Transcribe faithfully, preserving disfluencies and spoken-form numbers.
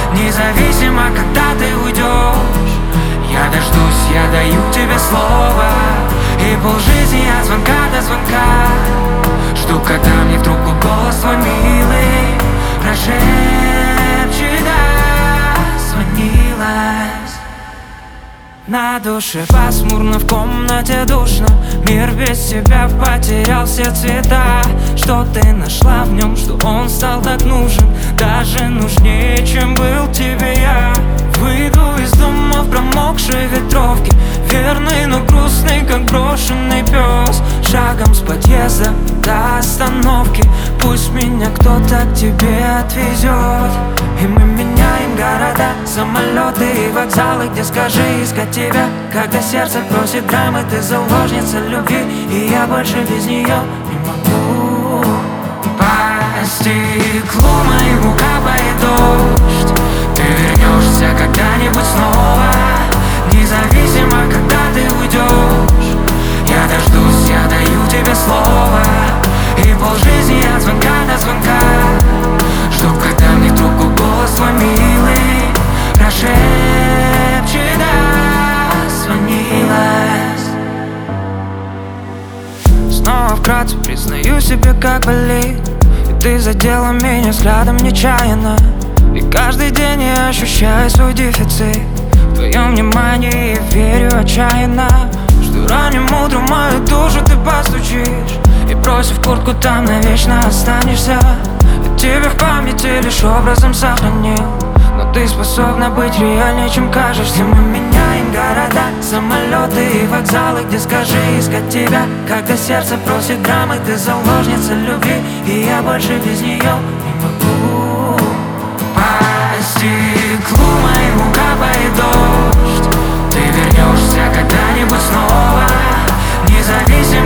Независимо, когда ты уйдешь, я дождусь, я даю тебе слово. И полжизни от звонка до звонка жду, когда мне в трубку голос твой милый прошепчет: да, звонилась. На душе пасмурно, в комнате душно. Мир без тебя потерял все цвета. Что ты нашла в нем, что он стал так нужен, даже нужнее, чем был тебе я. Выйду из дома в промокшей ветровке, верный, но грустный, как брошенный пес. Шагом с подъезда до остановки пусть меня кто-то к тебе отвезет. И мы меняем города, самолеты и вокзалы, где, скажи, искать тебя, когда сердце просит драмы. Ты заложница любви, и я больше без нее не могу. По стеклу моему капает дождь, ты вернешься когда-нибудь снова. Независимо, когда ты уйдешь, я дождусь, я даю тебе слово. И полжизни от звонка до звонка жду, когда мне в трубку голос твой милый прошепчет: да, звонилась. Снова вкратце признаю себе, как болит, и ты задела меня взглядом нечаянно. И каждый день я ощущаю свой дефицит в твоем внимании, и верю отчаянно, что ранним утром мою душу ты постучишь, и бросив куртку, там навечно останешься. Я тебя в памяти лишь образом сохранил, но ты способна быть реальнее, чем кажешься. Мы меняем города, самолеты и вокзалы, где, скажи, искать тебя, когда сердце просит драмы. Ты заложница любви, и я больше без нее не могу. По стеклу моему капает дождь, ты вернешься когда-нибудь снова. Независимо,